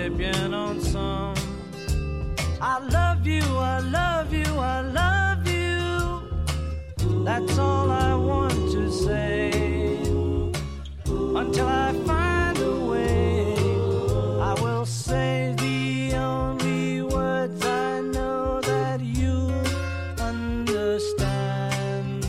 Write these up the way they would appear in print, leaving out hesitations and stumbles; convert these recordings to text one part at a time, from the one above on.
très bien ensemble. I love you, I love you, I love you. That's all I want to say. Until I find a way, I will say the only words I know that you understand.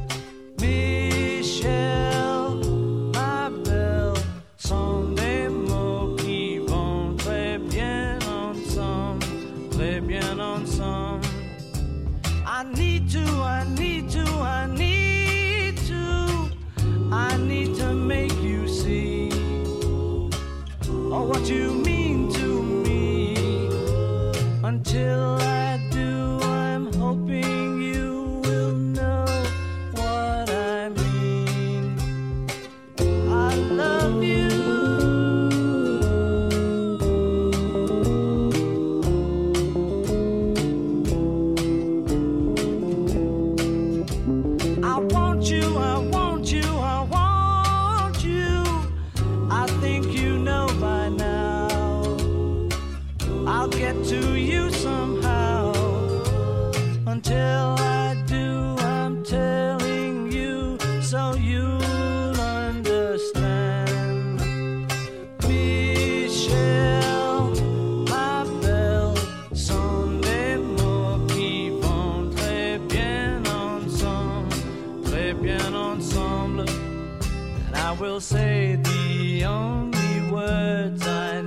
Michel, ma belle, sont des mots qui vont très bien ensemble, très bien ensemble. I need to, I need to, I need to, I need to make you see what you mean to me. Until I do, I'm hoping you will know what I mean. I love you. I want you, I want you, I want you. I think you know by now. I'll get to you somehow. Until I do, I'm telling you so you'll understand. Michel, ma belle, sont des mots qui vont très bien ensemble, très bien ensemble. And I will say the only words I